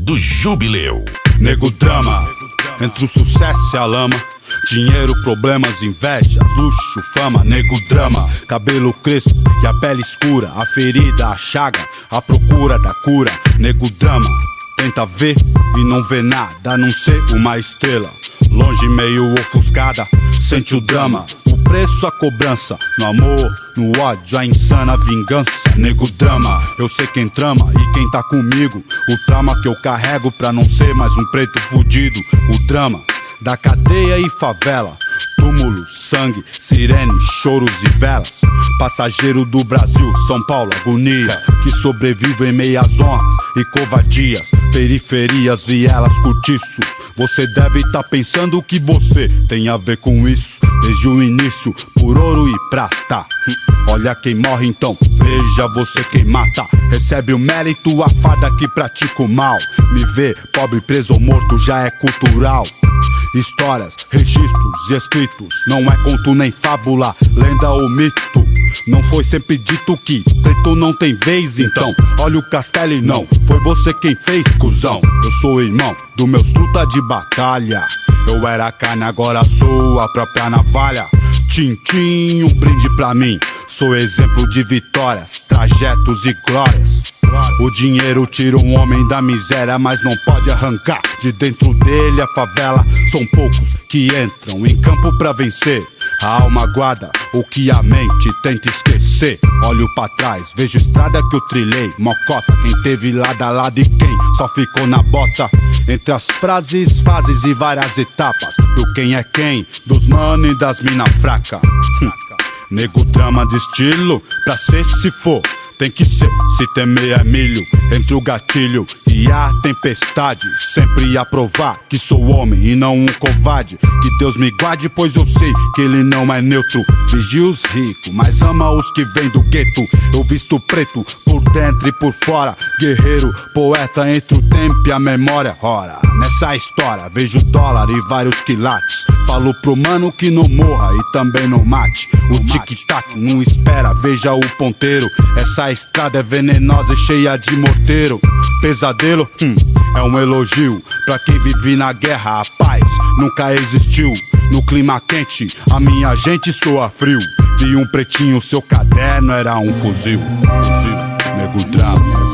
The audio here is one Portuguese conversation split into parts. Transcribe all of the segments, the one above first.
do Jubileu. Nego drama, entre o sucesso e a lama. Dinheiro, problemas, invejas, luxo, fama. Nego drama, cabelo crespo e a pele escura. A ferida, a chaga, a procura da cura. Nego drama, tenta ver e não vê nada, a não ser uma estrela longe, meio ofuscada. Sente o drama, o preço, a cobrança. No amor, no ódio, a insana vingança. Nego drama, eu sei quem trama e quem tá comigo. O trauma que eu carrego pra não ser mais um preto fudido. O drama da cadeia e favela. Túmulo, sangue, sirene, choros e velas. Passageiro do Brasil, São Paulo, agonia. Que sobrevive em meias honras e covardias. Periferias, vielas, cortiços. Você deve tá pensando que você tem a ver com isso. Desde o início, por ouro e prata. Olha quem morre então, veja você quem mata. Recebe o mérito, a farda que pratica o mal. Me ver pobre, preso ou morto já é cultural. Histórias, registros e escritos. Não é conto nem fábula, lenda ou mito. Não foi sempre dito que preto não tem vez, então olha o castelo e não foi você quem fez, cuzão. Eu sou irmão dos meus truta de batalha. Eu era carne, agora sou a própria navalha. Tintim, um brinde pra mim. Sou exemplo de vitórias, trajetos e glórias. O dinheiro tira um homem da miséria, mas não pode arrancar de dentro dele a favela. São poucos que entram em campo pra vencer. A alma guarda o que a mente tenta esquecer. Olho pra trás, vejo estrada que eu trilhei. Mocota, quem teve lado a lado e quem só ficou na bota. Entre as frases, fases e várias etapas. Do quem é quem, dos mano e das mina fraca. Nego drama de estilo, pra ser se for. Tem que ser, se temer é milho. Entre o gatilho e a tempestade, sempre a provar que sou homem e não um covarde. Que Deus me guarde, pois eu sei que ele não é neutro. Vigia os ricos, mas ama os que vêm do gueto. Eu visto preto, por dentro e por fora. Guerreiro, poeta entre o tempo e a memória. Ora, nessa história vejo dólar e vários quilates. Falo pro mano que não morra e também não mate. O tic-tac não espera, veja o ponteiro. Essa estrada é venenosa e cheia de morteiro. Pesadelo, é um elogio pra quem vive na guerra. A paz nunca existiu. No clima quente, a minha gente soa frio. Vi um pretinho, seu caderno era um fuzil. Nego drama.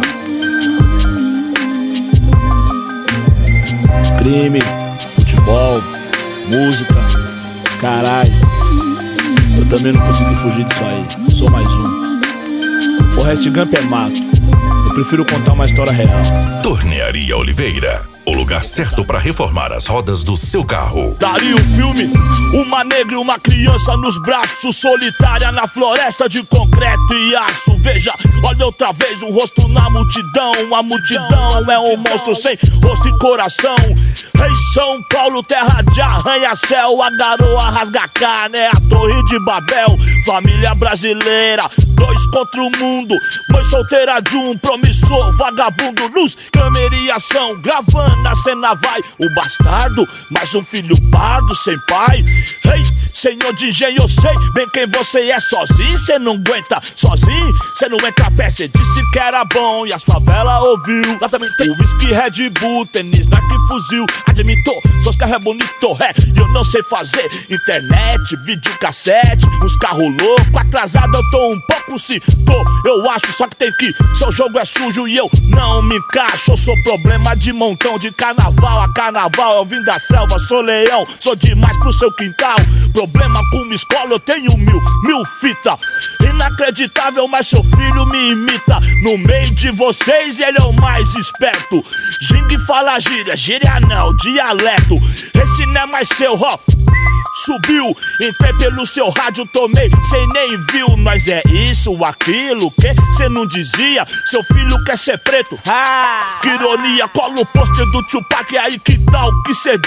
Crime, futebol, música, caralho. Eu também não consegui fugir disso aí, sou mais um. Forrest Gump é mato, eu prefiro contar uma história real. Tornearia Oliveira, o lugar certo para reformar as rodas do seu carro. Daria um filme, uma negra e uma criança nos braços, solitária na floresta de concreto e aço. Veja, olha outra vez o rosto na multidão. A multidão é um monstro sem rosto e coração. Rei São Paulo, terra de arranha-céu. A garoa rasga carne, é a torre de Babel. Família brasileira, dois contra o mundo. Mãe solteira de um promissor vagabundo. Luz, câmera e ação, gravando na cena vai o bastardo, mais um filho pardo sem pai. Ei, senhor de engenho, eu sei bem quem você é. Sozinho cê não aguenta, sozinho cê não entra a pé. Cê disse que era bom e as favelas ouviu. Lá também tem whisky, Red Bull, tênis, Nike, fuzil. Admitou, seus carros é bonito, e eu não sei fazer internet, videocassete, uns carros loucos. Atrasado eu tô um pouco, se tô, eu acho. Só que tem que, seu jogo é sujo e eu não me encaixo. Eu sou problema de montão de carnaval a carnaval. Eu vim da selva, sou leão, sou demais pro seu quintal. Problema com uma escola, eu tenho mil fita. Inacreditável, mas seu filho me imita. No meio de vocês ele é o mais esperto. Gingue fala gíria, gíria não, dialeto. Esse não é mais seu, ó. Subiu, entrei pelo seu rádio, tomei, cê nem viu. Nós é isso, aquilo, que cê não dizia. Seu filho quer ser preto, que ironia. Cola o pôster do Tupac, aí que tal que cê diz?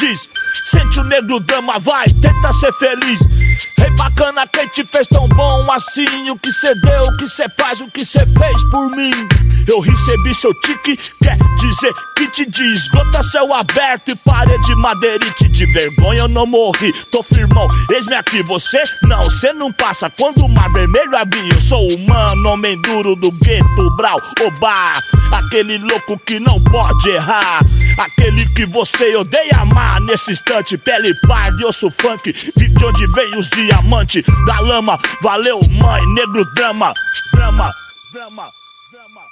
Sente o negro drama, vai, tenta ser feliz. Rei bacana, quem te fez tão bom assim? O que cê deu, o que cê faz, o que cê fez por mim? Eu recebi seu tique, quer dizer que te diz. Gota céu aberto e parede madeirite. De vergonha eu não morri, tô firmão, eis-me aqui. Você não, cê não passa quando o mar vermelho abrir. Eu sou humano, homem duro do gueto, brau, obá. Aquele louco que não pode errar, aquele que você odeia amar. Nesse instante, pele parda e osso funk. Vi de onde vem os diamantes da lama. Valeu mãe, negro drama, drama, drama, drama.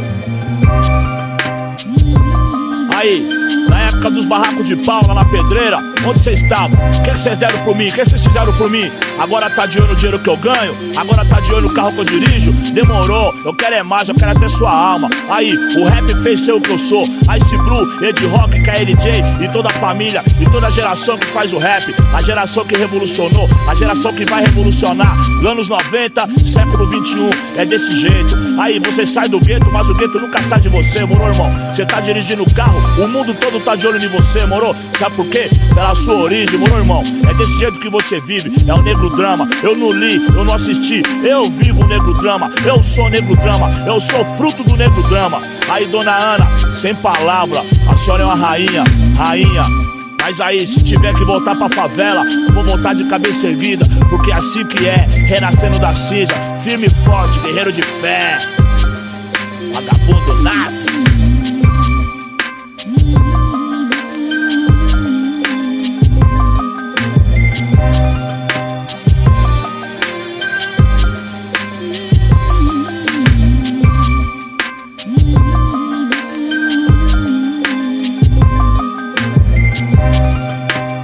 Aí, na época dos barracos de pau lá na pedreira, onde vocês estavam? O que vocês deram por mim? O que vocês fizeram por mim? Agora tá de olho no dinheiro que eu ganho? Agora tá de olho no carro que eu dirijo? Demorou, eu quero é mais, eu quero até sua alma. Aí, o rap fez ser o que eu sou. Ice Blue, Ed Rock, KLJ e toda a família e toda a geração que faz o rap. A geração que revolucionou, a geração que vai revolucionar. Anos 90, século 21, é desse jeito. Aí, você sai do gueto, mas o gueto nunca sai de você, moro, irmão? Você tá dirigindo o carro, o mundo todo tá de olho em você, moro? Sabe por quê? Pela sua origem, moro, irmão? É desse jeito que você vive, é o negro drama. Eu não li, eu não assisti, eu vivo o negro drama. Eu sou negro drama, eu sou fruto do negro drama. Aí, dona Ana, sem palavra, a senhora é uma rainha, rainha. Mas aí, se tiver que voltar pra favela, vou voltar de cabeça erguida, porque é assim que é, renascendo da cinza, firme e forte, guerreiro de fé. Vagabundo nato.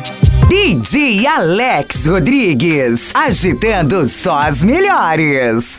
DJ Alex Rodrigues, agitando só as melhores.